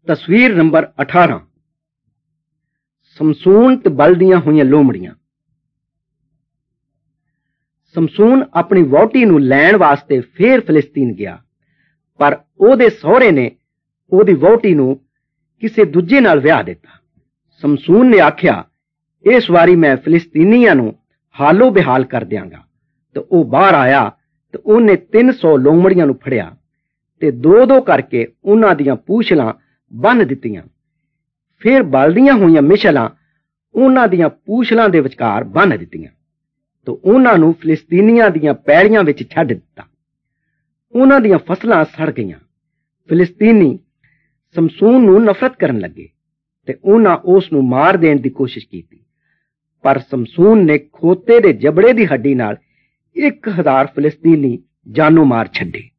तस्वीर number 18। Samson ते बलदियां होईयां लोमड़ियां। समसून अपनी वहुटी नूं लैण वास्ते फेर फिलिस्तीन गया, पर ओहदे सहुरे ने ओहदी वहुटी नूं किसे दूजे नाल विआह दिता। समसून ने आख्या, इस वारी मैं फिलिस्तीनियां नूं हालो बेहाल कर दियांगा। ते ओह बाहर आया ते ओहने 300 लोमड़ियां नूं फड़िया ते दो करके उन्हां दियां पूछलां बन दित्तियां। फिर बलदियां होईयां मिशलां उन्हां दियां पूछलां दे विचकार बन दित्तियां तो उन्हां नूं फिलिस्तीनियां दियां पैड़ियां विच छड्ड दित्ता। उन्हां दियां फसलां सड़ गईयां। फिलिस्तीनी समसून नूं नफरत करन लगे ते उन्हां उस नूं मार देण दी कोशिश कीती, पर समसून ने खोते दे जबड़े दी हड्डी नाल 1000 फिलिस्तीनी जानो मार छड्डे।